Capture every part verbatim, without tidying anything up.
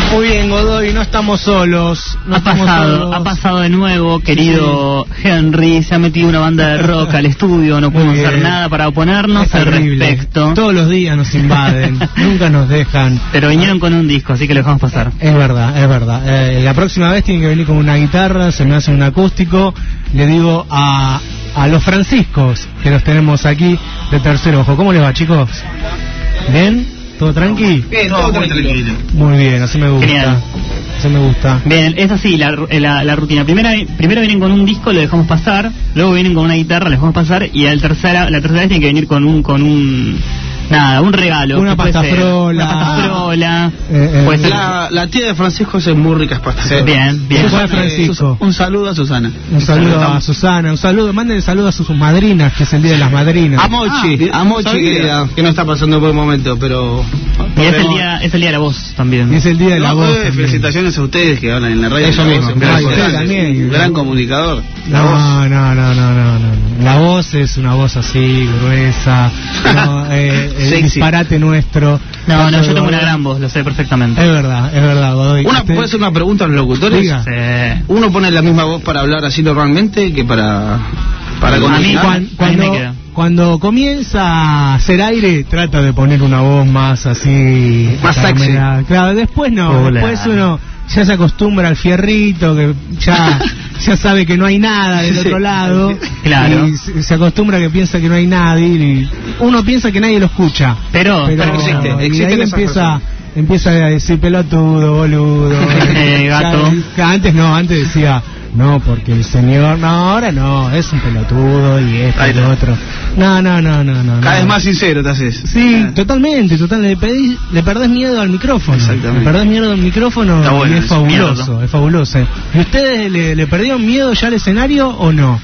Muy bien, Godoy, no estamos solos. No ha estamos pasado, solos. ha pasado de nuevo, querido sí. Henry. Se ha metido una banda de rock al estudio. No podemos hacer nada para oponernos al respecto. Todos los días nos invaden, nunca nos dejan. Pero vinieron con un disco, así que lo dejamos pasar. Es verdad, es verdad. Eh, la próxima vez tienen que venir con una guitarra, se me hace un acústico. Le digo a, a los Franciscos, que los tenemos aquí de Tercer Ojo. ¿Cómo les va, chicos? ¿Bien? ¿Todo tranqui? Bien, todo muy tranquilo. Muy bien, así me gusta. Genial. Así me gusta. Bien, es así la, la, la rutina. Primera, primero vienen con un disco, lo dejamos pasar. Luego vienen con una guitarra, lo dejamos pasar. Y al tercera, la tercera vez tienen que venir con un... Con un Nada, un regalo. Una pasta frola. Una pasta frola. Eh, eh, pues la, la tía de Francisco hace muy ricas pastas. Sí. Bien, bien. Susana, Francisco. Un saludo a Susana. Un saludo a Susana. Un saludo, mándenle saludos a sus madrinas, que es el día de las madrinas. A Mochi, ah, a Mochi, querida, que no está pasando por el momento, pero... Y es el, día, es el día de la voz también. Y es el día de la no, voz. Eh, felicitaciones a ustedes que hablan en la radio. Eso mismo. Gracias. Usted también. Un gran comunicador. No, no, no, no, no, no. La voz es una voz así, gruesa. No, eh, el disparate nuestro. No, no, yo tengo una gran voz, lo sé perfectamente. Es verdad, es verdad, Godoy. Una, ¿Puede hacer una pregunta a los locutores? Diga. Sí. ¿Uno pone la misma voz para hablar así normalmente que para para comunicar? Cuando, cuando, cuando comienza a hacer aire, trata de poner una voz más así... Más sexy. Claro, después no, Hola. después uno ya se acostumbra al fierrito, que ya ya sabe que no hay nada del otro lado. Claro. Y se acostumbra que piensa que no hay nadie y uno piensa que nadie lo escucha. Pero, pero, pero existe, y existe ahí empieza empieza a decir pelotudo, boludo. eh, gato. Ya, antes no, antes decía no, porque el señor, no, ahora no, es un pelotudo y esto y lo otro. No, no, no, no, no. Cada no. vez más sincero te haces. Sí, eh. totalmente, total. Le, pedís, le perdés miedo al micrófono. Exactamente. Le perdés miedo al micrófono Está bueno, y es es fabuloso, miedo. es fabuloso. ¿Y ustedes le, le perdieron miedo ya al escenario o no?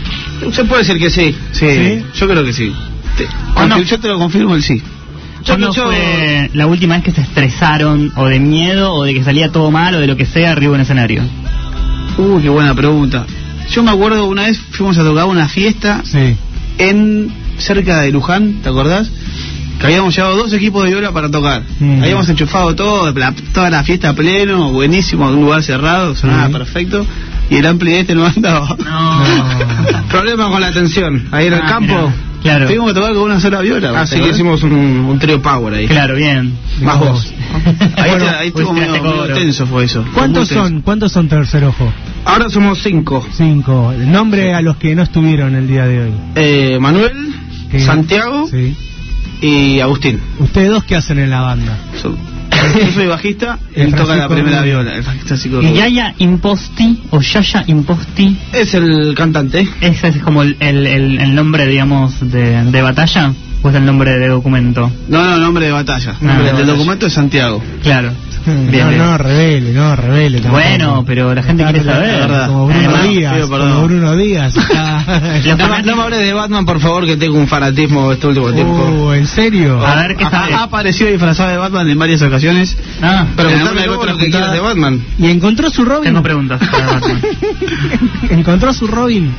Se puede decir que sí, sí, ¿Sí? Yo creo que sí. Te, ¿Cuándo? Yo te lo confirmo el sí. ¿Cuándo yo... fue la última vez que se estresaron o de miedo o de que salía todo mal o de lo que sea arriba en el escenario? Uh, qué buena pregunta. Yo me acuerdo una vez fuimos a tocar una fiesta sí. en cerca de Luján, ¿te acordás? Que habíamos llevado dos equipos de viola para tocar. Mm. Habíamos enchufado todo, la, toda la fiesta a pleno, buenísimo, en un lugar cerrado, sonaba mm. perfecto. Y el ampli este no andaba. No. Problema con la tensión. Ahí en el ah, campo. Mira. Claro. Tuvimos que tocar con una sola viola. Así que hicimos un, un trío power ahí. Claro, bien. Más no. voz. Ahí, bueno, ahí estuvo medio, medio tenso fue eso. ¿Cuántos son? ¿Cuántos son Tercer Ojo? Ahora somos cinco. Cinco. El nombre sí. a los que no estuvieron el día de hoy. Eh, Manuel, ¿Qué? Santiago sí. y Agustín. ¿Ustedes dos qué hacen en la banda? So, yo soy bajista y él toca la primera viola. El bajista ¿Y Yaya Imposti o Yaya Imposti? Es el cantante. ¿Ese es como el, el, el, el nombre, digamos, de, de batalla? ¿O es el nombre de documento? No, no, nombre de batalla. Ah, el del documento es Santiago. Claro. Bien, no, bien. no, revele, no, revele. Tampoco. Bueno, pero la gente quiere saber. La verdad. Como Bruno Además, Díaz, pido como Bruno Díaz. no, no, no me hables de Batman, por favor, que tengo un fanatismo este último tiempo. Oh, ¿en serio? A ver, ¿qué está? Ha, ha aparecido disfrazado de Batman en varias ocasiones. Ah, preguntame todo lo que quieras de Batman. ¿Y encontró su Robin? Tengo preguntas para Batman. ¿Encontró su Robin?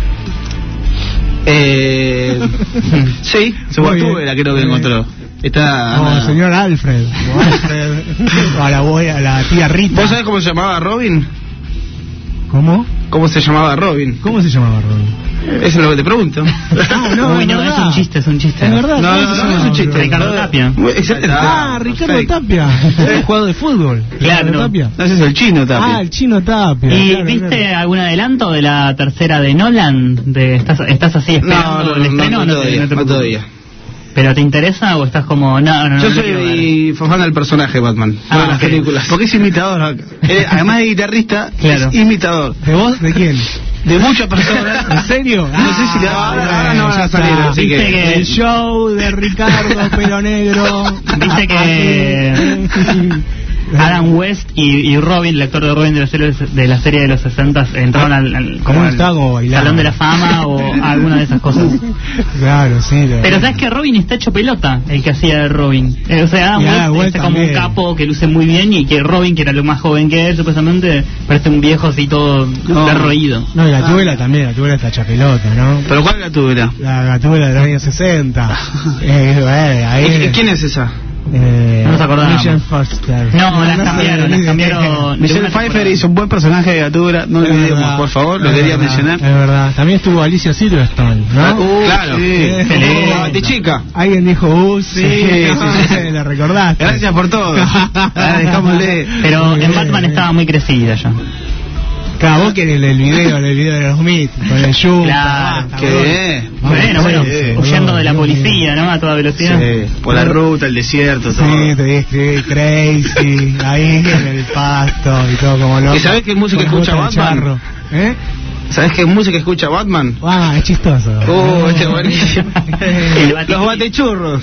Eh, sí, su Gatúbela creo que encontró. Está no, el señor Alfred. O Alfred. A la boya, a la tía Rita. ¿Vos sabés cómo se llamaba Robin? ¿Cómo? ¿Cómo se llamaba Robin? ¿Cómo se llamaba Robin? Eso es lo que te pregunto. Ah, no, Uy, no, es un chiste, es un chiste. Es verdad, no, no, no, no es un chiste. Ricardo Tapia. Exactamente. Ah, Ricardo Perfecto. Tapia. Es jugador de fútbol. Claro. No. Tapia. No, ese es el chino Tapia. Ah, el chino Tapia. ¿Y claro, viste claro. algún adelanto de la tercera de Nolan? De ¿Estás, estás así esperando no, no, el estreno? No, no, no, todavía, no, te no todavía. ¿Pero te interesa o estás como.? No, no, no. Yo no soy fan del personaje Batman, ah, no de las okay. películas. Porque es imitador. eh, además de guitarrista, claro. es imitador. ¿De vos? ¿De quién? De muchas personas. ¿En serio? No sé si ah, ahora, ahora no van a salir. Así que, que el show de Ricardo Pelo Negro. Viste que Adam West y, y Robin, el actor de Robin de la serie de, la serie de los sesenta, entraron al, al como al Salón de la Fama o alguna de esas cosas. Claro, sí. Pero sabes que Robin está hecho pelota, el que hacía de Robin. Eh, o sea, Adam West, West está como un capo que luce muy bien, y que Robin, que era lo más joven que él, supuestamente, parece un viejo así todo no. derroído. No, y la Gatúbela ah. también, la Gatúbela está hecha pelota, ¿no? ¿Pero cuál Gatúbela? La Gatúbela de los años sesenta. eh, bueno, ahí ¿Quién es esa? Eh, no nos acordamos. Michelle Foster. No, no las no cambiaron, las cambiaron. Michelle Pfeiffer hizo un buen personaje de Gatura, no lo olvidemos, por favor, lo quería mencionar. Es verdad, también estuvo Alicia Silverstone, ¿no? Uh, claro, sí. Eh, de chica. Alguien dijo, uh, sí, sí, sí, sí. La recordaste. Gracias por todo. Dejámosle. Pero en Batman estaba muy crecida ya. Claro, vos querés el video, el video de los Smith, con el Jump. Claro, que bueno, bueno, sí, huyendo de la policía, ¿no? A toda velocidad. Sí, por la ruta, el desierto, todo. Sí, te dije Crazy, ahí en el pasto y todo como loco. ¿Y sabés qué música escucha Batman? ¿Eh? ¿Sabés qué música escucha Batman? Ah, es chistoso. Oh, este es buenísimo. Los batechurros.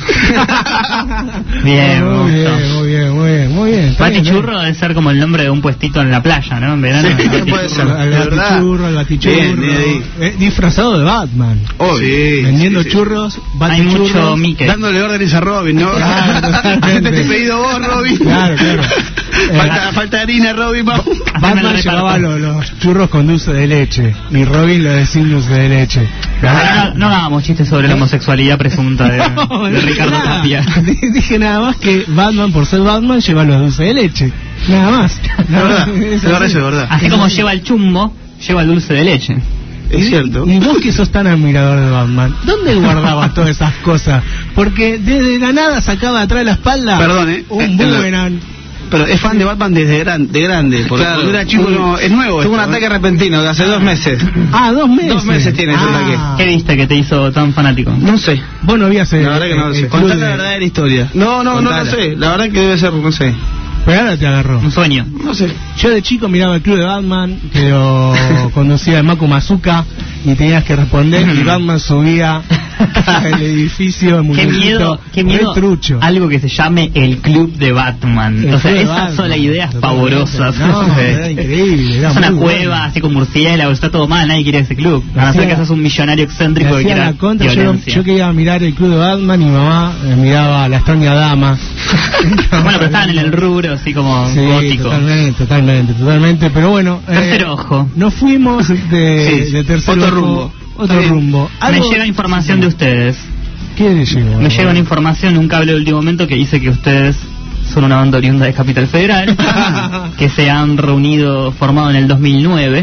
Bien, muy bien, muy bien, muy bien, muy bien. Batichurro debe ser como el nombre de un puestito en la playa, ¿no? En verano. Sí, puede ser. El batichurro, el batichurro. Bien, bien, eh, disfrazado de Batman. Oh, sí. Vendiendo sí, sí. churros, hay mucho Mickey. Dándole órdenes a Robin, ¿no? Claro, te he pedido vos, Robin. Claro, claro. Falta, falta harina, Robin. Batman llevaba los, los churros con dulce de leche y Robin lo de sin dulce de leche. No, no, no hagamos chistes sobre la homosexualidad presunta de, no, de Ricardo nada. Tapia. Dije nada más que Batman, por ser Batman, lleva los dulce de leche. Nada más. Es verdad, es verdad, es verdad. Así como lleva el chumbo, lleva el dulce de leche. Es cierto. Y vos que sos tan admirador de Batman, ¿dónde guardabas todas esas cosas? Porque desde la nada sacaba atrás de la espalda Perdón, ¿eh? un boomerang. Pero es fan de Batman desde gran, de grande, porque claro, cuando era chico un, no, es nuevo. Tuvo un ataque repentino de hace dos meses. Ah, dos meses. Dos meses tiene ese ah. ataque. ¿Qué viste que te hizo tan fanático? No sé. Vos no habías La verdad que no lo sé. Contá la verdadera historia. No, no, no, no sé. La verdad que debe ser, no sé. Pero ahora te agarró. Un sueño. No sé. Yo de chico miraba el club de Batman, que lo conducía el Maku Mazuka, y tenías que responder, y Batman subía al edificio. Qué miedo, qué miedo. Trucho. Algo que se llame el club de Batman. El o sea, club de esas Batman, son las ideas pavorosas. No, era increíble. Era es una muy cueva, bueno. así con murciélagos, está todo mal, nadie quiere ese club. Van a ser que sos un millonario excéntrico que quiera contra, violencia. Yo, yo quería mirar el club de Batman y mi mamá eh, miraba a la extraña dama. Bueno, pero estaban en el rubro así como sí, gótico. Totalmente, totalmente, totalmente. Pero bueno, tercer eh, ojo. Nos fuimos de, sí, de tercer otro ojo, rumbo. Otro rumbo. Me llega información de ustedes. ¿Qué le llegó? Me llega una información, un cable de último momento que dice que ustedes son una banda oriunda de Capital Federal, que se han reunido, formado en el dos mil nueve.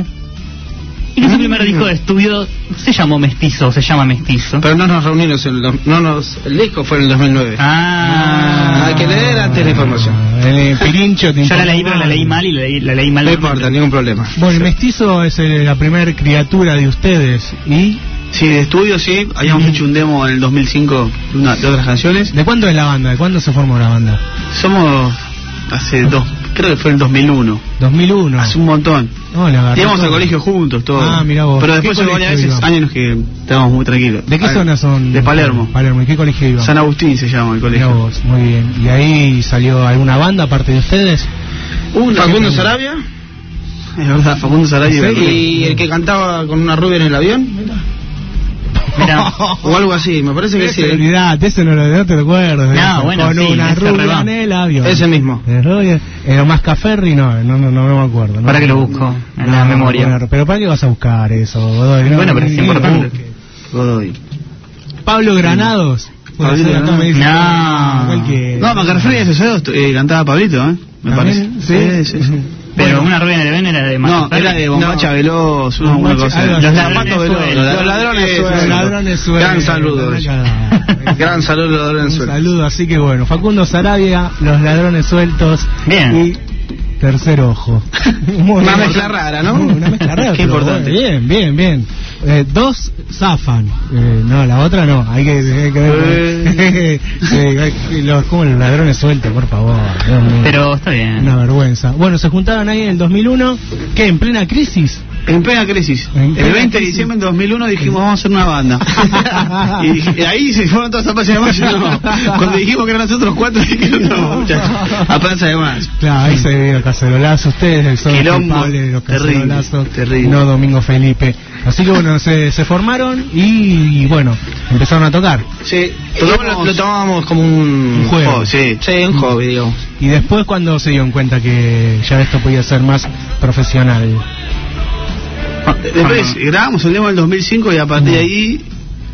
Y que su primer disco de estudio se llamó Mestizo, se llama Mestizo. Pero no nos reunimos en el, no nos, el disco fue en el dos mil nueve. Ah, hay que leer antes la información. El pirincho te yo la leí, pero la leí mal y la leí, la leí mal. No importa, ningún problema. Bueno, el Mestizo es el, la primera criatura de ustedes. ¿Y? Sí, de estudio sí, habíamos mm. hecho un demo en el dos mil cinco de, una, de otras canciones. ¿De cuándo es la banda? ¿De cuándo se formó la banda? Somos hace dos, creo que fue en el dos mil uno. dos mil uno. Hace un montón. No, íbamos al colegio juntos, todo. Ah, mira vos. Pero después hubo varias veces, años que estábamos muy tranquilos. ¿De qué a zona son? De Palermo. Palermo. ¿Y qué colegio iba? San Agustín se llama el colegio. Mirá vos, muy bien. ¿Y ahí salió alguna banda aparte de ustedes? Uh, Facundo Sarabia. Es verdad, Facundo Sarabia. ¿Sí? Y el que cantaba con una rubia en el avión. Mirá. O algo así, me parece que sí. Olvidate, ese no, lo, no te recuerdo. No, bueno, con sí, una rubia en el avión. Ese mismo. ¿Era más Caferri? No, no, no, no me acuerdo. ¿Para que lo busco en no, la memoria? Bueno, pero ¿para qué vas a buscar eso, Godoy? No, bueno, pero es importante. Godoy. Pablo Granados. Pablo Granados. Dice, no. No, Macarfrey ese eh, cantaba Pablito, ¿eh? Me parece. Sí, sí, sí. Pero bueno, una rubia en el avión era de No, era de Bombacha no. Veloz, una, una cosa. Los, los ladrones veloz. Los ladrones Los ladrones sueltos. Gran saludo. Gran saludo a los ladrones sueltos. Un saludo, así que bueno, Facundo Sarabia, Los Ladrones Sueltos. Bien. Y Tercer Ojo. Muy una mezcla rara, ¿no? Una mezcla rara. Qué importante. Bien, bien, bien. Eh, dos zafan. Eh, no, la otra no. Hay que, hay que ver. Eh. sí, los, como los ladrones sueltos, por favor. Pero está bien. Una vergüenza. Bueno, se juntaron ahí en el dos mil uno. ¿Qué? ¿En plena crisis? En plena crisis. En plena el veinte de diciembre de dos mil uno dijimos vamos a hacer una banda. y, y ahí se fueron todas las páginas de mayo. No. Cuando dijimos que eran nosotros cuatro, dijeron no, muchachos. A panza de más. Claro, ahí se vio el cacerolazo. Ustedes son culpables de los cacerolazos. Terrible. No Domingo Felipe. Así que bueno, se, se formaron y, y bueno, empezaron a tocar. Sí, lo, lo tomábamos como un, un juego. Sí, sí, un hobby, digamos. Y después, cuando se dieron cuenta que ya esto podía ser más profesional. Después grabamos el demo del dos mil cinco y a partir de ahí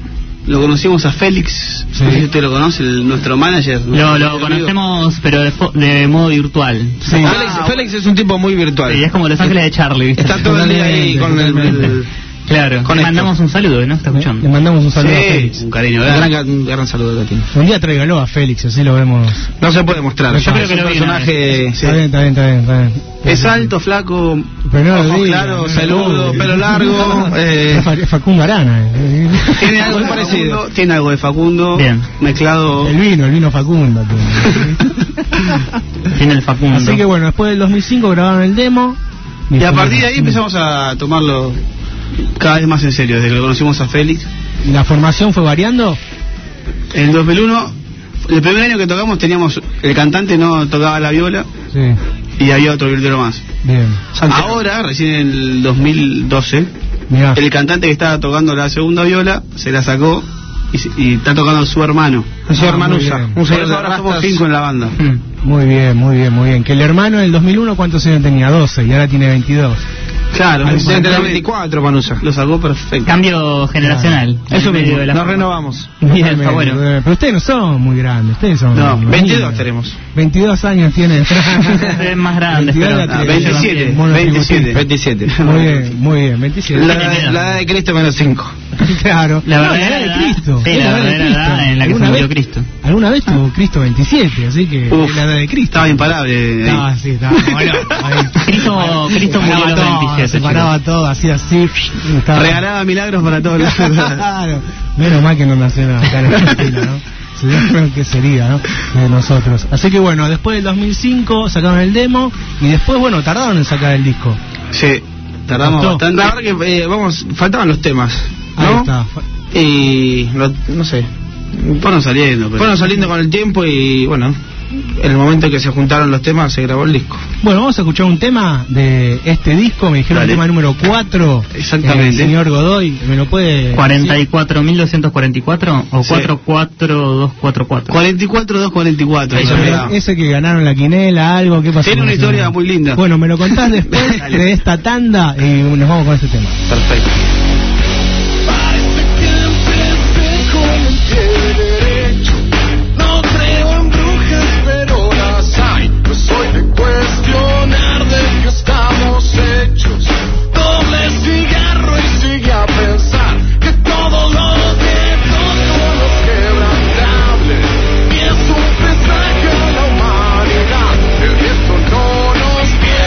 lo conocimos a Félix, Sí. no sé si usted lo conoce, el, nuestro manager. Lo, nuestro lo amigo. conocemos, pero de, fo- de modo virtual. Sí. Ah, Félix, bueno. Félix es un tipo muy virtual. Sí, es como Los Ángeles de Charlie, ¿viste? Está todo el día ahí con el... el- Claro, con le esto. mandamos un saludo, ¿no? Está Le escuchando. mandamos un saludo a Sí, Félix. un cariño un grande. gran, un gran saludo que tiene. Un día tráigalo a Félix, así lo vemos. No se puede mostrar. Yo creo es que un lo vi una personaje... Sí. Está bien, está bien, está bien, está bien. Es alto, flaco, Pero no lo ojos diga, claros, no lo peludo, diga. pelo largo. eh, Es Fa- es Facundo Arana. eh. tiene algo Muy de parecido. Facundo, tiene algo de Facundo, Bien. mezclado. El vino, el vino Facundo. tiene. Tiene el Facundo. Así que bueno, después del dos mil cinco grabaron el demo. Y a partir de ahí empezamos a tomarlo cada vez más en serio, desde que lo conocimos a Félix. ¿Y la formación fue variando? En el dos mil uno, el primer año que tocamos teníamos, el cantante no tocaba la viola Sí, y había otro violero más. bien. Ahora, recién en el dos mil doce, Mirá. el cantante que estaba tocando la segunda viola se la sacó y, se- y está tocando su hermano. Un señor Ah, muy Manusa. bien. Un Por señor eso de ahora somos rastas. cinco en la banda. Mm. Muy bien, muy bien, muy bien. Que el hermano en el dos mil uno, ¿cuántos años tenía? doce y ahora tiene veintidós. Claro, Ahí ese va. Entre los también veinticuatro, Manusa. lo sacó perfecto. Cambio generacional. Eso En medio mismo, de la nos forma. renovamos. Bien, está Totalmente. bueno. Pero ustedes no son muy grandes, ustedes son... No, unos veintidós niños. tenemos. veintidós años tienen. Es más grande, veintidós pero- la Ah, tiene. veintisiete, Mono veintisiete. veintisiete. Muy bien, muy bien, veintisiete. La, la edad de Cristo menos cinco. Claro. La No, verdadera edad edad- de Cristo. sí, Es la edad de verdadera Cristo. edad en la que se ¿Alguna murió vez- Cristo. Alguna vez tuvo Cristo veintisiete, así que Uf, es la edad de Cristo. Estaba imparable. Estaba ahí. así, estaba bueno, ahí. Cristo, Cristo murió a Paraba los todo, veintisiete. se paraba todo, hacía así. estaba- Regalaba milagros para todos lados. Claro. Menos mal que no nació acá en Argentina, ¿no? Si no, ¿qué sería, no? De nosotros. Así que bueno, después del dos mil cinco sacaron el demo y después, bueno, tardaron en sacar el disco. Sí, tardamos Costó. bastante. La verdad que, eh, vamos, faltaban los temas, Ahí ¿no? está. Y, no, no sé, Fueron saliendo. Pero... fueron saliendo con el tiempo y, bueno, en el momento que se juntaron los temas se grabó el disco. Bueno, vamos a escuchar un tema de este disco, me dijeron el Dale. tema número cuatro. Exactamente. El señor Godoy, ¿me lo puede ¿cuarenta y cuatro mil doscientos cuarenta y cuatro o Sí. cuatro cuatro dos cuatro cuatro? cuarenta y cuatro dos cuarenta y cuatro. Ahí eso está. me decir? da. Ese que ganaron la quinela, algo, ¿qué pasó? Tiene con una ese historia tema? muy linda. Bueno, me lo contás después Dale. de esta tanda y nos vamos con este tema. Perfecto. Parece que empecé con el pie derecho. No creo en brujas, pero las hay. No soy de cuestionar de qué estamos hechos. Doble cigarro y sigue a pensar que todos los viejos son los quebrantables. Y es un mensaje a la humanidad. El viento no nos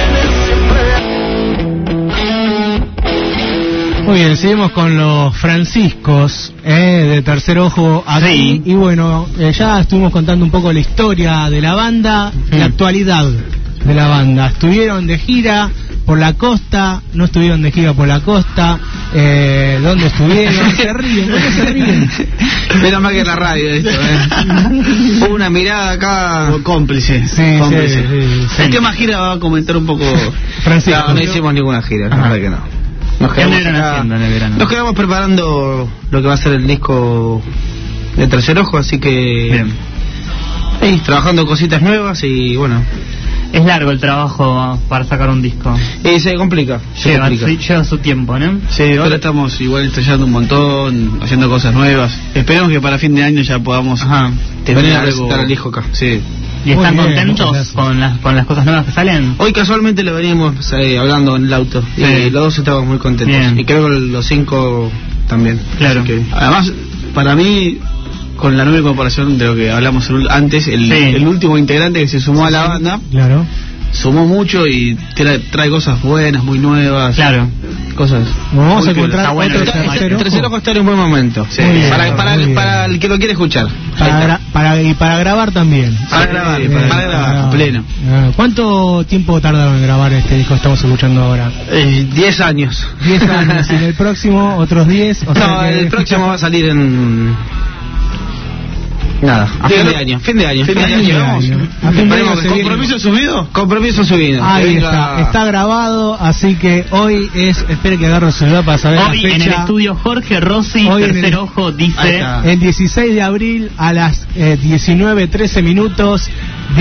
viene siempre. Muy bien, seguimos con los franciscos eh, de Tercer Ojo aquí. Sí. Y bueno, eh, ya estuvimos contando un poco la historia de la banda, Mm. la actualidad de la banda. Estuvieron de gira por la costa, no estuvieron de gira por la costa, eh, ¿dónde estuvieron? Se ríen, ¿por qué se ríen? Menos mal que en la radio esto, ¿eh? Hubo una mirada acá. Como cómplice. Sí, cómplice. sí, sí, sí. ¿En qué más gira va a comentar un poco? Francisco. No, no hicimos ninguna gira, la Ajá. verdad que no. Nos ¿Qué quedamos, anduvieron acá- haciendo en el verano? nos quedamos preparando lo que va a ser el disco de Tercer Ojo, así que Bien. sí, trabajando cositas nuevas y bueno, Es largo el trabajo para sacar un disco. y se complica, se Lleva, complica. su, lleva su tiempo, ¿no? Sí, ahora estamos igual estrellando un montón, haciendo cosas nuevas. Esperemos que para fin de año ya podamos Ajá. tener Venir a algo. presentar el disco acá. Sí. ¿Y están Muy bien, contentos muchas gracias. con las, con las cosas nuevas que salen? Hoy casualmente lo venimos eh, hablando en el auto Sí. y los dos estamos muy contentos. Bien. Y creo que los cinco también. Claro. Así que- Además, para mí, con la nueva incorporación de lo que hablamos el- antes, el, Sí. el último integrante que se sumó a la banda, Claro. sumó mucho y trae, trae cosas buenas, muy nuevas. Claro. Cosas. Bueno, vamos muy a encontrar está bueno, otro está- Está- tercer el tercer ojo. ojo está en un buen momento. Sí. Muy bien, para, para, muy el, bien. para el que lo quiere escuchar. Ahí Para, está. gra- para- y para grabar también. Para grabar, Eh, para grabar, a pleno. Ah, ¿Cuánto tiempo tardaron en grabar este disco que estamos escuchando ahora? Eh, diez años. diez años, y en el próximo otros diez. O sea No, que- el próximo va a salir en... Nada, a fin de año. Fin de año. Fin de año, vamos. A fin de Esperemos año que se viene. ¿Compromiso subido? Compromiso subido. Ahí Que está, venga- está grabado, así que hoy es, espere que agarro el celular para saber Hoy la en el fecha. estudio Jorge Rossi, Hoy en Tercer el- Ojo, Ahí dice... está. El dieciséis de abril a las eh, diecinueve trece minutos,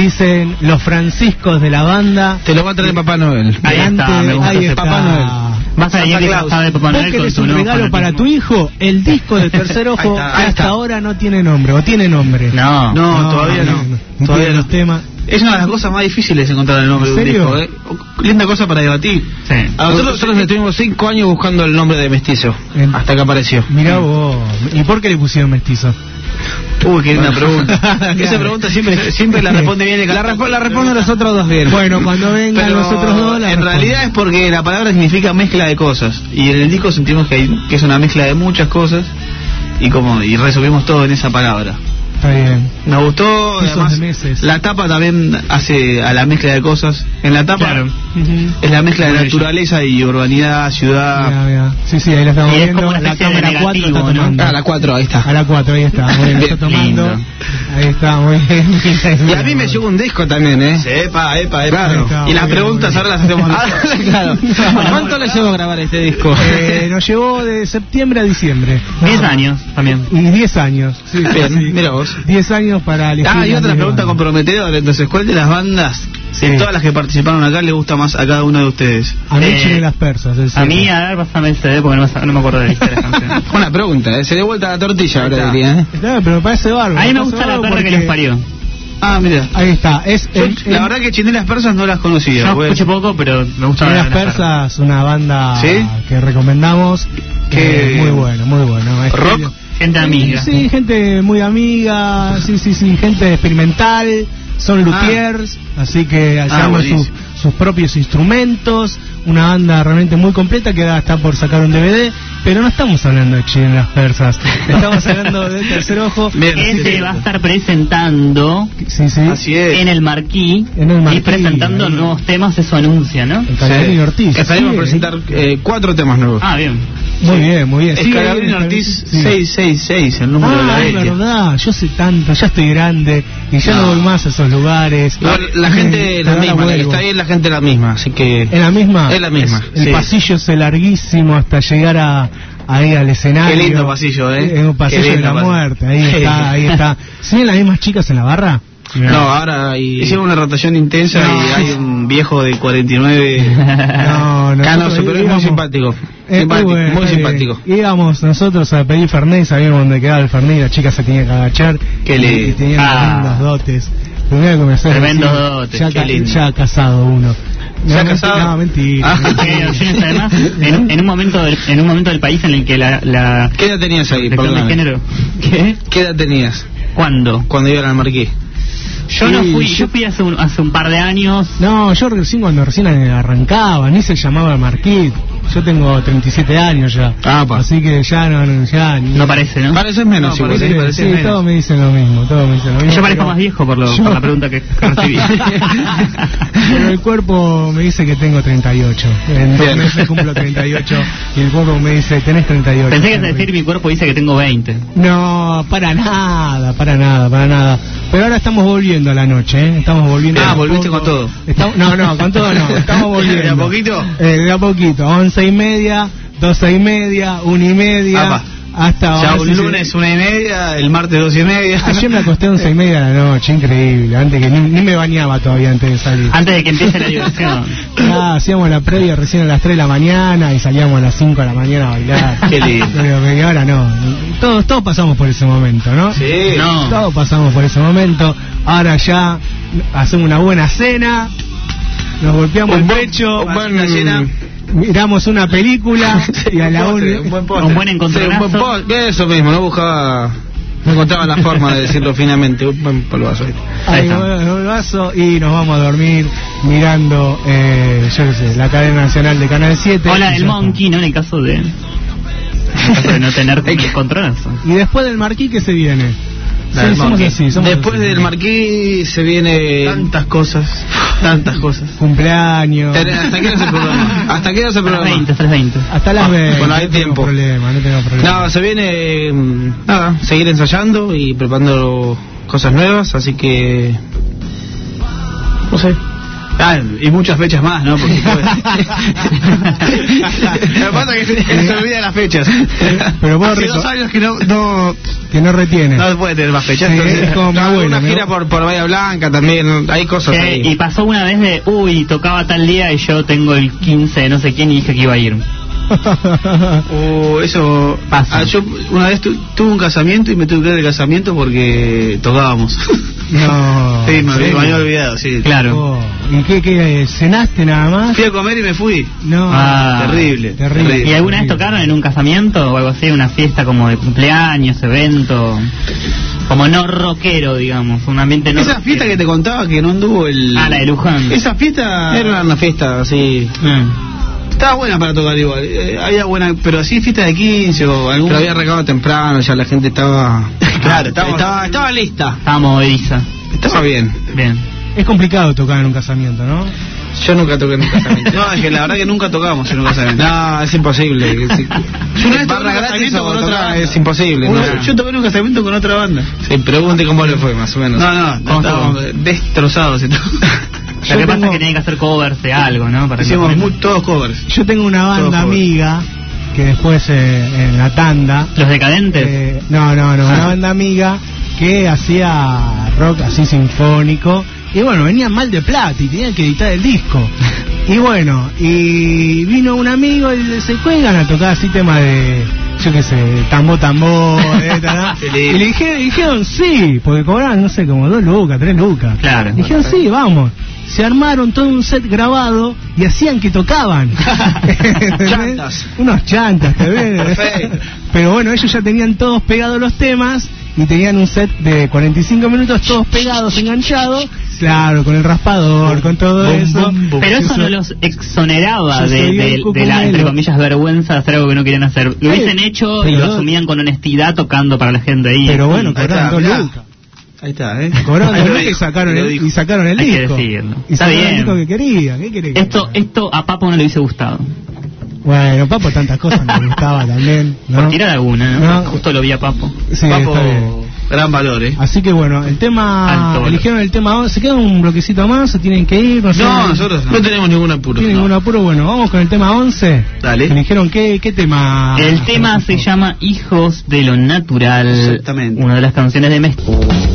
dicen los franciscos de la banda. Te lo va a traer Papá Noel. Ahí delante está, me de- gusta ahí ese está, Papá Noel. Vas a ir que pasaba de Papá Vos Noel con querés tu un nuevo regalo para fanatismo. tu hijo, el disco de Tercer Ojo, Ahí está, que ahí hasta está. ahora no tiene nombre, o tiene nombre. No. No, todavía no. no Todavía tiene no. los temas. Es una de las cosas más difíciles encontrar el nombre ¿En de un serio? disco, ¿eh? Linda cosa para debatir. Sí. A Nosotros, nosotros, nosotros estuvimos cinco años buscando el nombre de Mestizo, En- hasta que apareció. Mirá vos. ¿Y por qué le pusieron mestizo? Uy, qué linda pregunta. Esa pregunta siempre siempre la responde bien el La, cantante. resp- la responden los otros dos bien. Bueno, cuando vengan Pero los otros dos, la en responden. realidad es porque la palabra significa mezcla de cosas. Y en el disco sentimos que, hay, que es una mezcla de muchas cosas. Y como y resumimos todo en esa palabra. Está bien. Nos gustó, Esos además, meses. la tapa también hace a la mezcla de cosas. En la tapa Claro. es la mezcla de Muy naturaleza y urbanidad, ciudad. Mirá, mirá. Sí, sí, ahí la estamos Y es viendo. como una La especie de cámara cuatro está negativo, ¿no? tomando. Ah, la cuatro, ahí está. A la cuatro, ahí está. Muy bien, está tomando. Lindo. Ahí está, muy bien. Y a mí me llegó un disco también, ¿eh? Epa, epa, epa. Claro. Y las Muy bien, preguntas muy ahora bien. las hacemos nosotros. Claro. ¿Cuánto le llevó a grabar este disco? Eh, nos llevó de septiembre a diciembre. Diez años también. Y diez años. Sí, Bien, sí. mira vos. diez años para elegir. Ah, y la otra misma pregunta banda. comprometedora. Entonces, ¿cuál de las bandas, Sí. de todas las que participaron acá, le gusta más a cada uno de ustedes? A mí Eh, Chile las persas. el A mí, cierre. a ver, pásame el C D porque no, me- no me acuerdo de la lista de las canciones. Una pregunta, ¿eh? Se dio vuelta la tortilla ahora está. diría, ¿eh? Está, pero me parece bárbaro. A mí me me parece gusta la bárbaro perra que porque- les parió. Ah, mira. Ahí está. Es Yo, el, la verdad que Chinelas Persas no las conocía. Yo pues. escuché poco, pero me gusta Las la perra. Persas, una banda ¿Sí? que recomendamos. Que- Eh, muy bueno, muy bueno. Es- ¿Rock? Gente amiga. Sí, gente muy amiga, sí, sí, sí, gente experimental, son luthiers, así que Ah, llaman buenísimo. sus, sus propios instrumentos, una banda realmente muy completa que ahora está por sacar un D V D, pero no estamos hablando de Chile en las Persas, estamos hablando de Tercer Ojo. Bien, sí, Ese sí. va a estar presentando Sí, sí, Así es. en el marquí, En el marquí, y presentando ahí. nuevos temas, eso anuncia, ¿no? el Calabrini Ortiz. Que salimos Sí, a presentar eh, cuatro temas nuevos. Ah, bien. Muy bien, muy bien. Es Sí, Calabrini ahí, Ortiz sí. seiscientos sesenta y seis, el número de la Ah, es bestia. verdad, yo sé tanto, ya estoy grande y ya no, No. voy más a esos lugares. Igual la gente es la Pero ahora misma, la que vuelvo. está ahí es la gente la misma, así que... ¿Es la misma? Es la misma, El sí. pasillo es larguísimo hasta llegar a ahí al escenario. Qué lindo pasillo, ¿eh? Es un pasillo Qué de lindo la pasillo. muerte. Ahí Sí. está, ahí está. ¿Siguen las mismas chicas en la barra? No, ahora hay... Hicieron una rotación intensa No. y hay un viejo de cuarenta y nueve. No, no. Canoso, pero es muy simpático. Simpático, muy simpático. Íbamos nosotros a pedir Fernet, sabíamos dónde quedaba el Fernet, la chica se tenía que agachar. Qué y, lindo. y tenían Ah. lindos dotes. Primero que me haces Tremendos decir, dotes, ya, qué ca- lindo. ya casado uno. ¿Ya No, casado? No, mentira. Ah. Que opciones, además, en, en un momento del, en un momento del país en el que la, la ¿Qué edad tenías ahí? detección de Perdóname. género. ¿Qué? ¿Qué edad tenías ¿Cuándo? cuando iban al Marquí? Yo no Sí, fui, yo- yo fui hace un, hace un par de años. No, yo recién cuando recién arrancaba, ni se llamaba Marquit. Yo tengo treinta y siete años ya. Ah, pa. Así que ya no, no- ya ni- No parece, ¿no? Pareces menos, No, igual, parece- ¿eh? parece sí, menos. todos me dicen lo mismo, todos me dicen lo mismo. Yo parezco pero- más viejo por, lo, Yo- por la pregunta que, que recibí. Pero el cuerpo me dice que tengo treinta y ocho. En dos Bien. meses cumplo treinta y ocho y el cuerpo me dice, tenés treinta y ocho. Pensé que ibas a decir mi cuerpo dice que tengo veinte. No, para nada, para nada, para nada. Pero ahora estamos volviendo a la noche, ¿eh? Estamos volviendo. Ah, de a volviste poco. con todo. Estamos- no, no, con todo no. Estamos volviendo. ¿De a poquito? Eh, de a poquito. Once y media, doce y media, una y media. Apa. Hasta Ya ahora un sí se- lunes una y media, el martes dos y media. Ayer me acosté a once y media de la noche, increíble. Antes que ni, ni me bañaba todavía antes de salir. Antes de que empiece la diversión. Ah, hacíamos la previa recién a las tres de la mañana y salíamos a las cinco de la mañana a bailar. Qué lindo. Pero que ahora no. Todos, todos pasamos por ese momento, ¿no? Sí. No. Todos pasamos por ese momento. Ahora ya hacemos una buena cena, nos golpeamos Un el buen- pecho, un buen- una cena. miramos una película y a la postre, una... un buen postre. Un buen Sí, un encontronazo. buen pol- eso mismo, no buscaba... No encontraba la forma de decirlo finamente. Un buen polvazo ahí. Ahí Ahí está. nos el vaso y nos vamos a dormir mirando, eh, yo qué sé, la cadena nacional de Canal siete. Hola, Y el ya monkey, ¿no? En el caso de, en el caso de no tener un encontronazo. está. Y después del marquí, ¿qué se viene? La Sí, del somos monkey. así, somos Después así. del Marquí se viene... Tantas cosas, tantas cosas. Cumpleaños. ¿Hasta qué hora se programa? ¿Hasta qué hora se Hasta las programa? veinte, hasta las veinte. Hasta las veinte. Bueno, hay no tengo tiempo. problema, no tengo problema. No, se viene... mm, Nada, seguir ensayando y preparando cosas nuevas, así que... No sé. Ah, y muchas fechas más, ¿no? Porque pues- Lo que pasa es que se, se olvidan las fechas. Pero vos Hace reco- dos años que no, no, Que no retiene. no se puede tener más fechas. Sí, entonces- es como mi No, abuelo. una mi gira abue- por, por Bahía Blanca también, hay cosas Que- ahí. y pasó una vez de, uy, tocaba tal día y yo tengo el quince de no sé quién y dije que iba a ir. O eso Pasa. ah, yo una vez tu, tuve un casamiento y me tuve que ir del casamiento porque tocábamos. No. Sí, me, ¿en me serio? había olvidado, sí. Claro. Oh, ¿y qué, qué? ¿Cenaste nada más? Fui a comer y me fui. No. Ah, terrible, terrible. ¿Y alguna vez tocaron en un casamiento o algo así? Una fiesta como de cumpleaños, evento, como no rockero, digamos, un ambiente no Esa fiesta que rockero. te contaba que no anduvo el... Ah, la de Luján. Esa fiesta Era una fiesta así. Mm. estaba buena para tocar igual. Eh, había buena, pero así fiesta de quince o algún... Pero había recado temprano, ya la gente estaba... Claro, estaba- estaba, estaba lista. Estaba movediza. Estaba bien. Bien. Es complicado tocar en un casamiento, ¿no? Yo nunca toqué en un casamiento. No, es que la verdad que nunca tocamos en un casamiento. No, es imposible. Es- Yo una vez toqué barra en un gratis casamiento o con otra tocar banda. es imposible. Una- no. Yo toqué en un casamiento con otra banda. Sí, pregunte cómo le fue, más o menos. No, no, ¿Cómo estábamos estuvo? destrozados y todo. Lo Yo que pasa tengo- es que tiene que hacer covers de algo, ¿no? Para que Hicimos no- muy- todos covers. Yo tengo una banda Todo joven. amiga que después eh, en la tanda... Los decadentes. eh, no, no, no, una banda amiga que hacía rock así sinfónico. Y bueno, venían mal de plata y tenían que editar el disco. Y bueno, y vino un amigo y le se cuelgan a tocar así temas de, yo qué sé, tambo tambo, eh, ta, Qué ta. lindo. Y le dijeron, dijeron sí, porque cobraban, no sé, como dos lucas, tres lucas. Claro. Dijeron sí, vamos. Se armaron todo un set grabado y hacían que tocaban. ¿Entendés? Chantas. Unos chantas, ¿te ves? Perfecto. Pero bueno, ellos ya tenían todos pegados los temas y tenían un set de cuarenta y cinco minutos todos pegados, enganchados. Claro, con el raspador, con todo Bum, eso. bum, bum. Pero eso Yo no soy- los exoneraba yo de, soy de- el de la, entre cucumelo. comillas, vergüenza de hacer algo que no querían hacer. Lo hubiesen hecho y pero- lo asumían con honestidad tocando para la gente ahí. Pero bueno, Ahí cobraron está, dos mirá. lucas. Ahí está, ¿eh? Cobraron Ahí dos lo lucas y dijo, sacaron lo el, dijo. y sacaron el Hay que disco. decirlo. Y Está sacaron bien. el disco que querían. ¿Qué querés que Esto, haga? esto a Papo no le hubiese gustado. Bueno, Papo tantas cosas me gustaba también, ¿no? Por tirar alguna, ¿no? No. Justo lo vi a Papo. Sí, Papo, está bien. gran valor, ¿eh? Así que bueno, el tema, Alto valor. eligieron el tema once. ¿Se queda un bloquecito más o tienen que ir? No, sé. No, nosotros no. No tenemos ningún apuro. ¿Tienen no. ningún apuro? Bueno, vamos con el tema once. Dale. Eligieron qué, qué tema. El tema se llama Hijos de lo Natural. Exactamente. Una de las canciones de Mestre.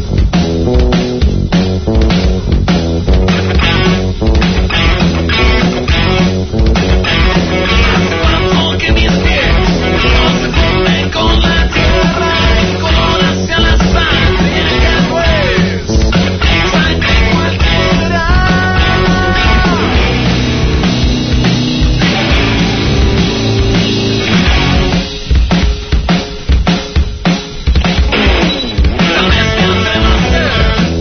Que mis pies no se funden con la tierra y con hacia la sangre que pues sangre cualquiera. La mezcla entre nacer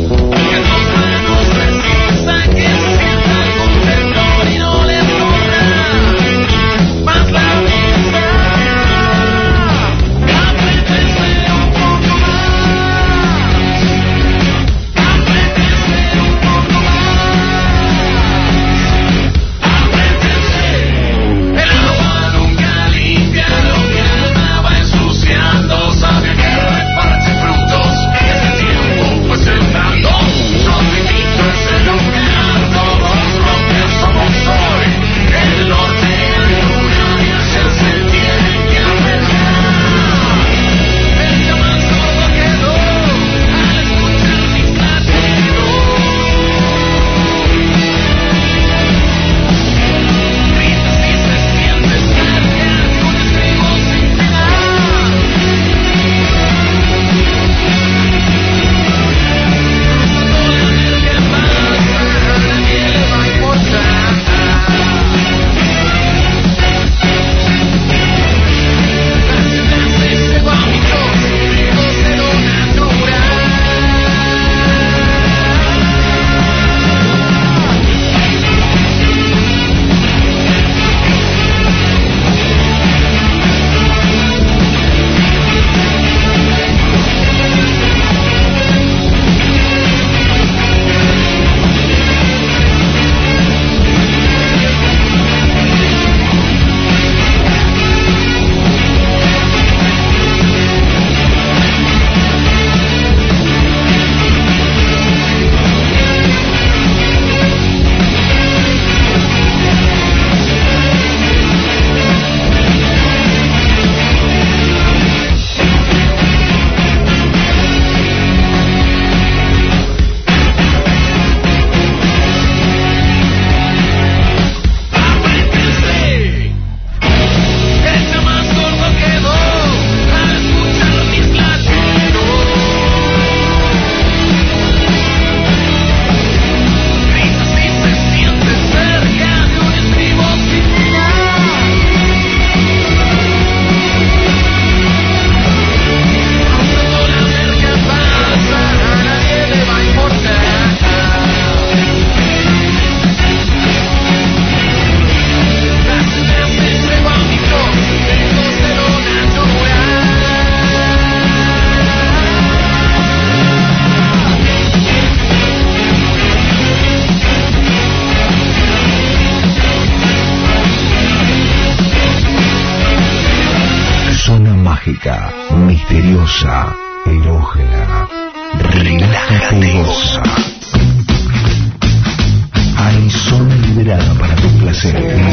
mágica, misteriosa, erógena. Relájate y goza. Hay zona liberada para tus placeres.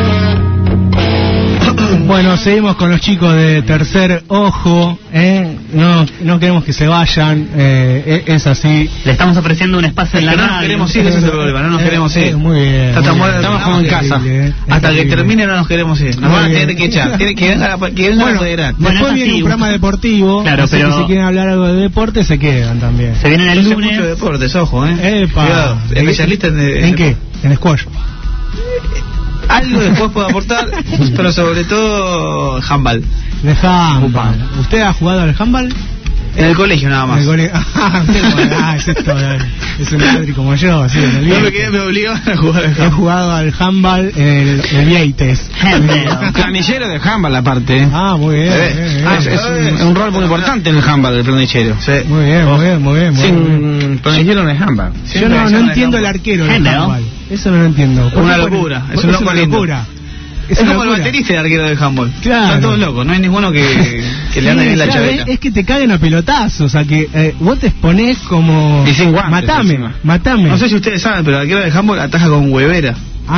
Bueno, seguimos con los chicos de Tercer Ojo, ¿eh? No, no queremos que se vayan, eh, es así. Le estamos ofreciendo un espacio en la no radio. nos queremos ir, ese es el problema, no nos Eh, queremos ir. eh, muy bien. Está muy tan bien. bueno, Estamos como en casa. Terrible, eh. Hasta que Terrible. termine no nos queremos ir. Nos Muy van a bien. tener que echar. Tienen que dejar a- que vengan a Bueno, apoderar. Bueno, después es viene así, un programa un- deportivo, Claro, así pero- que si quieren hablar algo de deporte se quedan también. Se vienen el Yo sé lunes. mucho de deportes, ojo, eh. Epa. Cuidado, especialista en, de- ¿En qué? En squash. Algo después puedo aportar, pero sobre todo handball. De handball. ¿Usted ha jugado al handball? En el colegio nada En más. el cole- Ah, usted juega- ah, es esto, eh. Es un ladri como yo, así en el No me vientre. quedé, me obligaban a jugar al He handball. jugado al handball en el, el Vieites. Planillero de handball aparte. Ah, muy bien. Eh, bien, bien. Ah, es, es un, un rol muy importante en el handball, el planillero. Sí. Muy bien, muy bien, muy bien. Muy bien. Sin planillero no es handball. Yo Siempre no, no decían entiendo el handball. arquero del Handball. handball. Eso no lo entiendo. ¿Por Una qué ponen- locura, es Es un una loco lindo. locura. Es una como el locura. baterista y el arquero del handball. Claro. Están todos locos, no hay ninguno que, que le ande Sí, bien la claro, chaveta. es, es que te caen a pelotazos, o sea que eh, vos te exponés como... Y sin guantes, matame, encima. matame. No sé si ustedes saben, pero el arquero del handball ataja con huevera.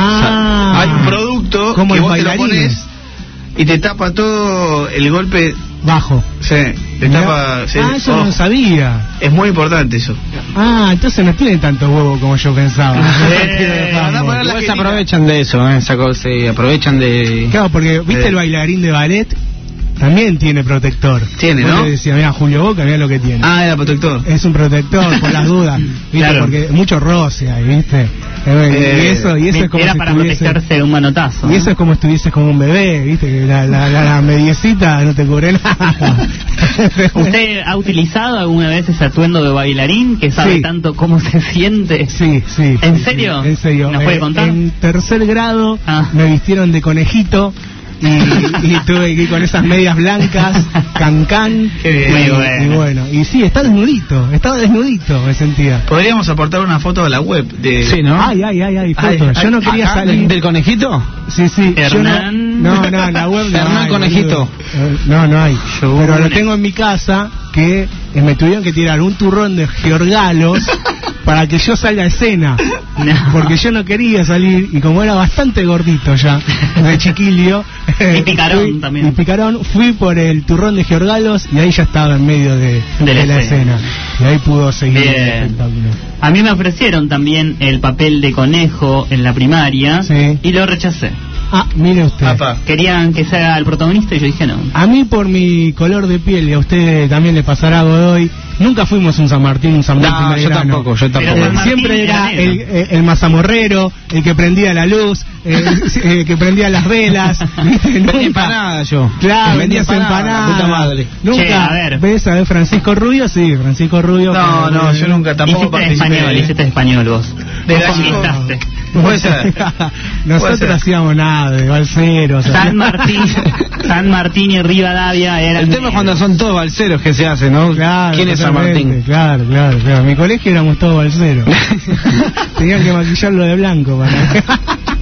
Ah, Hay un producto como que los vos te lo bailarines. pones y te tapa todo el golpe. Bajo. Sí, te Mirá. tapa. Sí, Ah, eso no ojo. lo sabía. Es muy importante eso. Ah, entonces no tienen tanto huevo como yo pensaba. Eh, andá a poner la Igual se que aprovechan de eso, ¿eh? Saco- se aprovechan de... Claro, porque viste Eh. el bailarín de ballet, también tiene protector. Tiene, Vos ¿no? le decía, mira, Julio Boca, mira lo que tiene. Ah, era protector. Es un protector, por las dudas, ¿viste? Claro. Porque mucho roce ahí, ¿viste? Eh, Eh, y eso, y eso es como Era si para estuviese- protegerse de un manotazo. Y ¿no? eso es como estuvieses con un bebé, ¿viste? Que la, la, la, la mediecita no te cubre nada. ¿Usted ha utilizado alguna vez ese atuendo de bailarín que sabe Sí. tanto cómo se siente? Sí, sí. ¿En sí, serio? sí, en serio. ¿Nos puede Eh, contar? En tercer grado Ah. me vistieron de conejito y, y tuve que ir con esas medias blancas, cancán. Qué bien. y, Muy bueno. y bueno, y sí, está desnudito, estaba desnudito, me sentía. Podríamos aportar una foto a la web de. Sí, ¿no? Ay, ay, ay, ay, foto. Ay, Yo ay, no quería Acá, salir. ¿Del conejito? Sí, sí. yo Hernán. No, no, no, en la web no Hernán hay, Conejito. boludo. Eh, No, no hay. Yo- Pero lo tengo en mi casa que eh, me tuvieron que tirar un turrón de georgalos para que yo salga a escena. No. Porque yo no quería salir y como era bastante gordito ya, de chiquilio. Y picarón fui- también. Y picarón, fui por el turrón de georgalos y ahí ya estaba en medio de, De la de la escena. escena. Y ahí pudo seguir Bien. el espectáculo. A mí me ofrecieron también el papel de conejo en la primaria Sí. y lo rechacé. Ah, mire usted. Papá. Querían que sea el protagonista y yo dije no. A mí por mi color de piel y a usted también le pasará Godoy, nunca fuimos un San Martín, un San Martín No, yo Belgrano. tampoco, yo tampoco. Pero Eh, San Martín siempre era era el, negro. el, el mazamorrero, el que prendía la luz, el, el que prendía las velas. ¿viste? Vendía Nunca- empanada yo. Claro, vendía vendías empanada, empanadas. puta madre. Nunca. Che, a ver. ¿Ves a ver Francisco Rubio? Sí, Francisco Rubio. No, pero- no, yo nunca tampoco Hiciste participé. español, hiciste español vos. De Vos la- conquistaste. Puede ser. Nosotros Puede ser. hacíamos nada de balseros. San Martín, San Martín y Rivadavia eran. El tema es cuando son todos balseros que se hacen, ¿no? Claro, ¿Quién es San totalmente, Martín? Claro, claro, claro. En mi colegio éramos todos balseros. Tenían que maquillarlo de blanco para...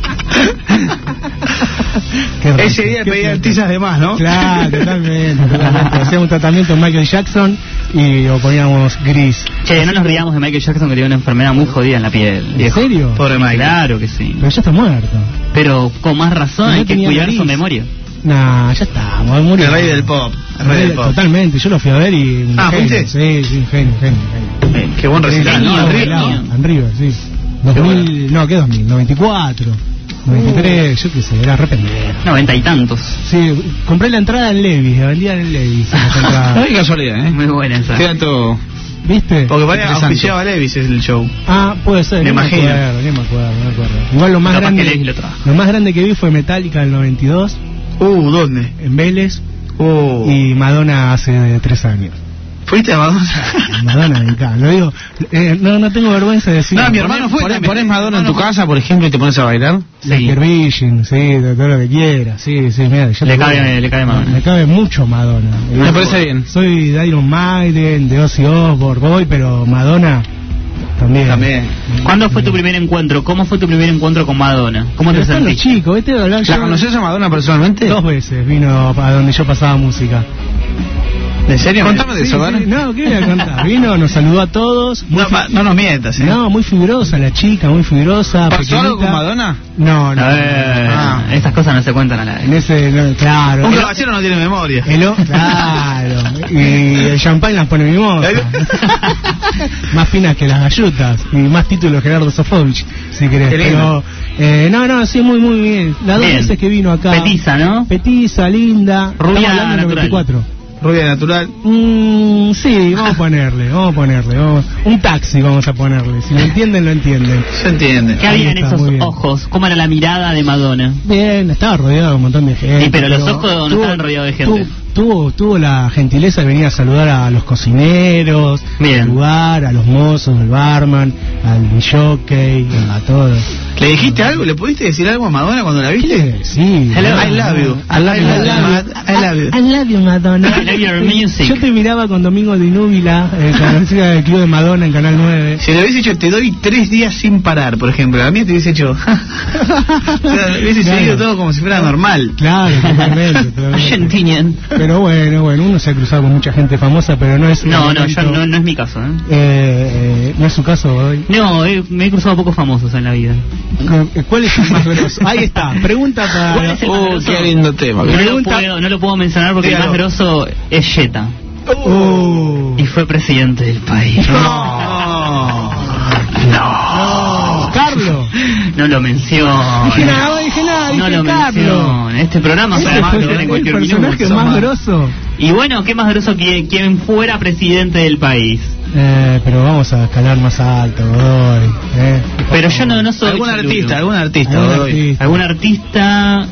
Qué rico, Ese día qué pedían rico. tizas de más, ¿no? Claro, totalmente, totalmente. Hacíamos un tratamiento Michael Jackson y lo poníamos gris. Che, no nos riamos de Michael Jackson que tiene una enfermedad muy jodida en la piel. ¿En viejo. serio? Pobre Michael. Claro que sí. Pero ya está muerto. Pero con más razón No hay que tenía cuidar nariz. su memoria. Nah, ya está, murió. El rey del pop. El rey del pop. Totalmente, yo lo fui a ver y... un Ah, genio. ¿fuiste? Sí, sí, genio, genio, genio. Eh, Qué buen recital, Genio, ¿no? En genio. River, en River, sí. Qué dos mil, no, ¿qué dos mil? noventa y cuatro, noventa y tres, yo qué sé, era re pendejo. Noventa y tantos. Sí, compré la entrada en Levi's, la vendían en Levi's. las entradas. No hay casualidad, ¿eh? Muy buena esa. Queda todo... ¿Viste? Porque para Interesante. auspiciaba a Levis el show. Ah, puede ser, Me no me imagino. acuerdo, no me acuerdo, no me acuerdo. Igual lo más Capaz que grande, Levi's lo trajo. lo más grande que vi fue Metallica en el noventa y dos, Uh, ¿dónde? en Vélez, Uh. y Madonna hace tres años. ¿Fuiste a Madonna? Madonna, me encanta. Lo digo, eh, no, no tengo vergüenza de decirlo. No, mi hermano fue ¿Pones, también. pones Madonna en No, tu no, casa, por ejemplo, y te pones a bailar? Laker Vision, sí, de todo lo que quiera, sí, sí, mira, yo Le te cabe- digo, le cabe Madonna. Me cabe mucho Madonna. Me Eh, parece bien. Soy de Iron Maiden, de Ozzy Osbourne, voy, pero Madonna también. También. ¿Cuándo fue tu primer encuentro? ¿Cómo fue tu primer encuentro con Madonna? ¿Cómo Pero te están los sentiste? chicos, ¿viste? Hablar ¿La yo- conoces a Madonna personalmente? Dos veces vino a donde yo pasaba música. ¿De serio? Contame de Sí, eso, sí, ¿vale? no, ¿qué voy a contar? Vino, nos saludó a todos. Muy No, pa- no nos mientas, ¿eh? No, muy fibrosa la chica, muy fibrosa. ¿Pasó algo pequeñita. con Madonna? No, no. A ver, Ah. esas cosas no se cuentan a la En vez. ese, no, claro. Un El- caballero no tiene memoria. el o- claro. Y el champán las pone mimosa. Más finas que las gallutas. Y más títulos Gerardo Sofovich, si querés. Qué lindo. Pero, eh, no, no, sí, muy, muy bien. Las dos Bien. veces que vino acá. Petiza, ¿no? Petiza, linda. Rubia Estamos hablando del natural. noventa y cuatro. Rubia natural. Mm, sí, vamos a ponerle, vamos a ponerle. Vamos. Un taxi vamos a ponerle. Si lo entienden, lo entienden. Se entiende. ¿Qué Ahí había en está, esos muy bien. ojos? ¿Cómo era la mirada de Madonna? Bien, estaba rodeado de un montón de gente. Sí, pero los ojos no estaban rodeados de gente. Tuvo, tuvo, tuvo la gentileza de venir a saludar a los cocineros, Bien. al lugar, a los mozos, al barman, al jockey, a todos. ¿Le dijiste algo? ¿Le pudiste decir algo a Madonna cuando la ¿Qué viste? le Sí. Hello, I love you. I love you. I love you. I love you. I love you, Madonna. I love your music. Yo te miraba con Domingo de Inúbila, eh, con la música del Club de Madonna en Canal nueve. Si le hubiese hecho, te doy tres días sin parar, por ejemplo, a mí te hubiese hecho. O sea, hubiese Claro. seguido todo como si fuera normal. Claro, totalmente. totalmente. Argentinian. Pero bueno, bueno, uno se ha cruzado con mucha gente famosa, pero no es... No, el no, yo, momento- no, no es mi caso, ¿eh? Eh, eh, no es su caso hoy. No, eh, me he cruzado pocos famosos en la vida. ¿Cuál es el más grosso? Ahí está, pregunta ¿Cuál para... es el más Oh, grosso? qué lindo tema. No lo, Pregunta- puedo, no lo puedo mencionar porque Dígalo. el más grosso es Jetta. Uh, Y fue presidente del país. No. no, Carlos. No lo menciono. Dije nada, no dije nada, No dije lo Carlos. menciono. Este programa Ese se va a fue quedar en el cualquier personaje minuto. más grosso. Y bueno, ¿qué más grosso que quien fuera presidente del país? Eh, pero vamos a escalar más alto, Godoy. Eh. Pero yo no, no soy Algún cholulo. artista, algún artista. Algún Godoy. artista. ¿Algún artista?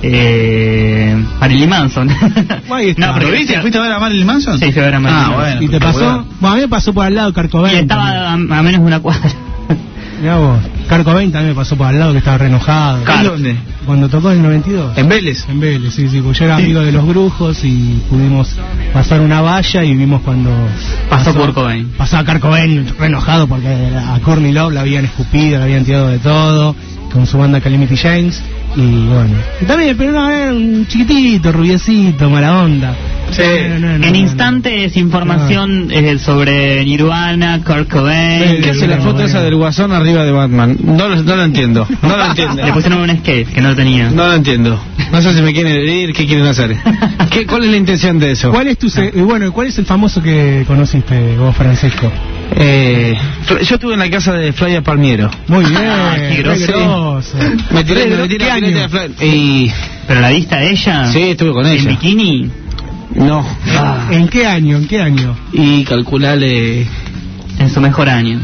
Eh, Marilyn Manson. Ahí está. No, ¿Lo pero viste? ¿Fuiste a ver a Marilyn Manson? Sí, fui a ver a Marilyn Ah, Manson. bueno. ¿Y te pasó? Bueno, a mí me pasó por al lado Kurt Y Cobain. estaba a, a menos de una cuadra. Mirá vos, Kurt Cobain también me pasó por al lado que estaba re enojado. ¿En dónde? Cuando tocó en el noventa y dos. ¿En Vélez? En Vélez, sí, sí, porque yo era amigo de los brujos y pudimos pasar una valla y vimos cuando Pasó Kurt Cobain. pasaba Kurt Cobain re enojado porque a Courtney Love la habían escupido, la habían tirado de todo, con su banda Calamity James, y bueno, y también, pero no, era un chiquitito, rubiecito, mala onda. Sí. No, no, no, En no, instantes, información eh, sobre Nirvana, Kurt Cobain. Sí, ¿Qué hace la bueno, foto bueno. esa del guasón arriba de Batman? No lo, no lo entiendo. No lo entiendo. Le pusieron un skate que no lo tenía. No lo entiendo. No sé si me quieren herir, qué quieren hacer. ¿Qué, ¿Cuál es la intención de eso? ¿Cuál es tu se- eh, bueno, cuál es el famoso que conociste vos, Francisco? Eh, Fl- yo estuve en la casa de Flaya Palmiero. Muy bien, Ah, qué re grosso. grosso. Me tiré, Re me tiré ¿Qué la pileta año? de Flaya. Y ¿Pero la viste a ella? sí, estuve con ¿En ella. bikini? No. Ah, ¿En qué año? ¿En qué año? Y calculale, en su mejor año.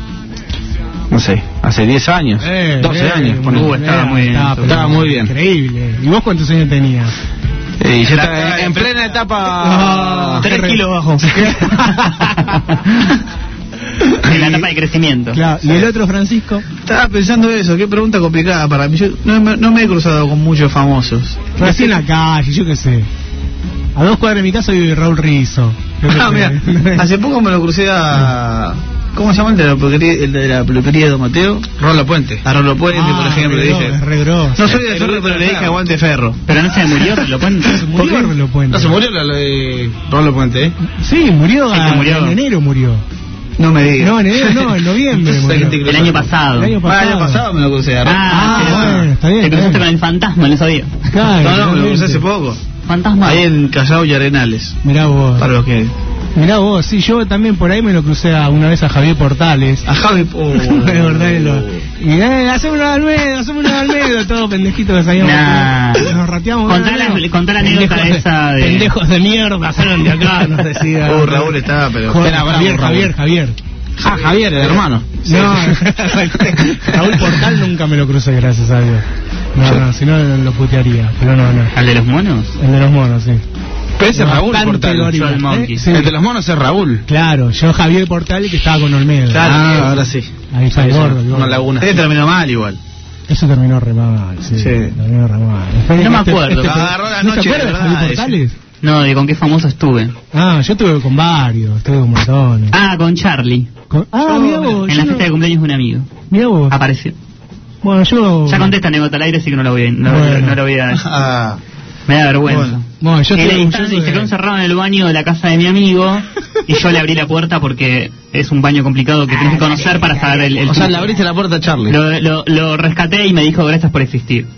no sé, hace diez años, Eh, doce eh, años. muy ponele. Uh, estaba muy bien. Estaba, Estaba muy bien. Increíble. ¿Y vos cuántos años tenías? Y yo La- estaba en plena etapa. Ah, Tres re- kilos bajo. En la etapa de crecimiento. Claro. ¿Y el otro, Francisco? Estaba pensando eso, qué pregunta complicada para mí. Yo no, me- no me he cruzado con muchos famosos. Así en la calle, yo qué sé. A dos cuadras de mi casa vive Raúl Rizzo. Yo qué Ah, sé. mira, hace poco me lo crucé a... ¿Cómo se llama el de la peluquería, el de la peluquería de Don Mateo? Rolo Puente. A Rolo Puente, Ah, por ejemplo, le re grosso, dije... es re grosso. No soy de ferro, pero le dije aguante ferro. Pero no se murió, lo pueden. Se murió Rolo Puente. No se murió la, la de Rolo Puente, ¿eh? Sí, murió, Sí, a- que murió. en enero murió. No me digas. No, en enero no, en noviembre Entonces, murió. ¿qué te El cruzó? año pasado. El año Ah, el año pasado me lo crucé a Rolo. Ah, Ah, sí, bueno, está bien, Te está cruzaste bien. con el fantasma, no sabía. Claro, No, no, me lo realmente. crucé hace poco. Fantasma. Ahí en Callao y Arenales. Mirá vos. Para los que... Mirá vos, sí, yo también por ahí me lo crucé a- una vez a Javier Portales. A Javi... Oh. De verdad, y lo- y eh, hacemos una de Almedo, hacemos una de Almedo, todos pendejitos que sabíamos. Nah. que nos rateamos. Contá una de la- Almedo. contá la anécdota Pendejos esa de- Pendejos de mierda, salgan de acá, nos decía. Uh, Raúl estaba, pero... Joder, Era bravo, Javier, Raúl. Javier, Javier. Ah, Javier, el hermano. No, Raúl Portal nunca me lo crucé, gracias a Dios. No, no, si no lo putearía, pero no, no. ¿Al de los monos? El de los monos, sí. Pero ese es Raúl Bastante Portal. gorila, Joel Monkey. ¿eh? Sí. El de los monos es Raúl. Claro, yo Javier Portal que estaba con Olmedo. Claro. Ah, ahora sí. Ahí está el Eso, gordo, el gordo. una laguna. Este terminó mal igual. Eso terminó re mal, sí. Sí. Terminó re mal. Esperen No me que acuerdo. pro- Agarró la ¿No te noche, acuerdas de de Javier verdad, Portales? No, de con qué famoso estuve. Ah, yo estuve con varios, estuve con montones. Ah, con Charlie. Con- ah, Oh, mira vos. En yo la no- fiesta de cumpleaños de un amigo. Mirá vos. Apareció. Bueno, yo... Ya conté esta anécdota al aire, así que no la voy a, no, Bueno. no la voy a Ah, Me da vergüenza. Bueno, bueno, yo y, estoy le- orgulloso y se de- quedó encerrado en el baño de la casa de mi amigo y yo le abrí la puerta porque es un baño complicado que tienes que conocer para saber el... el O sea, truco. le abriste la puerta a Charlie. Lo, lo, lo rescaté y me dijo gracias por existir.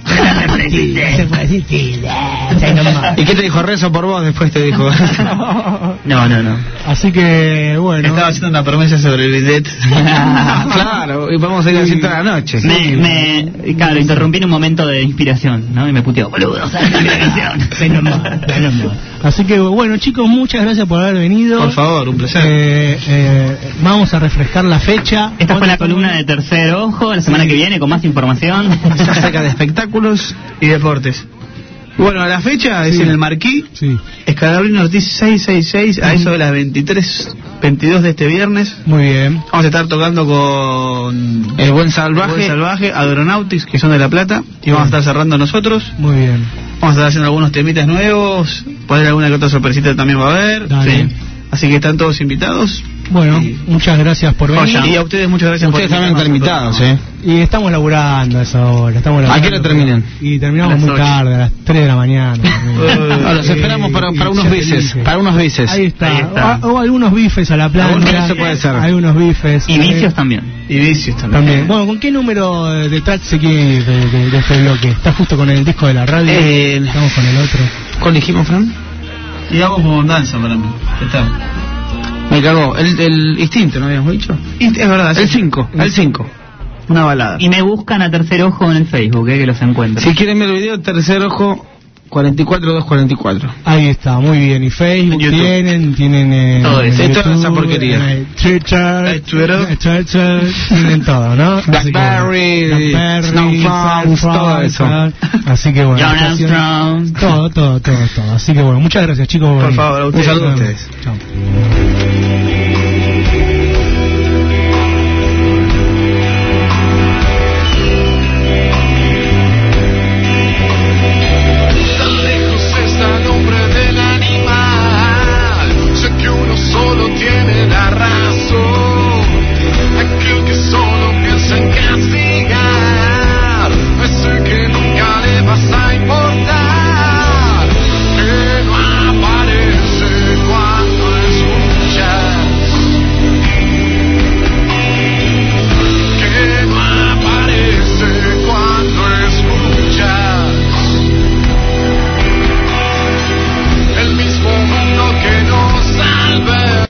¿Y qué te dijo? Rezo por vos, después te dijo. No, no, no. Así que, bueno. Estaba haciendo una promesa sobre el bidet. Claro, y vamos a ir así toda la noche. Me, me, claro, interrumpí en un momento de inspiración, ¿no? Y me puteó, boludo, ¿sabes la inspiración? Menos mal, menos mal. Así que, bueno, chicos, muchas gracias por haber venido. Por favor, un placer. Eh, eh, vamos a refrescar la fecha. Esta fue la columna de Tercer Ojo, la semana que viene con más información. Está cerca de espectáculos. Y deportes. Bueno, la fecha es Sí. en el Marquí, Sí, Escalabrino Ortiz seiscientos sesenta y seis, a eso de las veintitrés veintidós de este viernes. muy bien. Vamos a estar tocando con El Buen Salvaje. El Buen Salvaje, Agronautics, que son de La Plata, y vamos a estar cerrando nosotros. Muy bien. Vamos a estar haciendo algunos temitas nuevos, poner alguna que otra sorpresita también va a haber. Dale. Sí. Así que están todos invitados. Bueno, Y- muchas gracias por venir. Y a ustedes muchas gracias Ustedes por también están invitados, ¿eh? Y estamos laburando a esa hora. Estamos laburando. ¿A qué hora terminan? Y terminamos A las muy ocho. tarde, a las tres de la mañana. Ahora los esperamos para, para unos bices. Para unos bices. Ahí está. Ahí está. O, o algunos bifes a la Algunos plancha. bifes puede ser. Algunos bifes. Y vicios también. Y vicios también. También. Bueno, ¿con qué número de track se quiere ir de, de- de este bloque? ¿Está justo con el disco de la radio? Eh, Estamos con el otro. ¿Cuál dijimos, Fran? Y hago como danza para mí. Ya está. Me cagó. El, el instinto, ¿no habíamos dicho? Y es verdad, El sí. cinco. El cinco. Una balada. Y me buscan a Tercer Ojo en el Facebook, eh, que los encuentro. Si quieren ver el video, Tercer Ojo cuarenta y cuatro dos cuarenta y cuatro. Ahí está, muy bien. Y Facebook En YouTube. tienen, tienen eh, Todo eso. en Toda YouTube, esa porquería. eh, Twitter, Eh, Twitter. eh, Twitter, tienen todo, ¿no? Así que, Blackberry, Blackberry, Snowphones, Snowphones, todo eso. Así que bueno. John estación- Armstrong. Todo, todo, todo, todo. Así que bueno, muchas gracias chicos. Por venir. favor, a ustedes. Un saludo a Nos vemos. ustedes. Chao.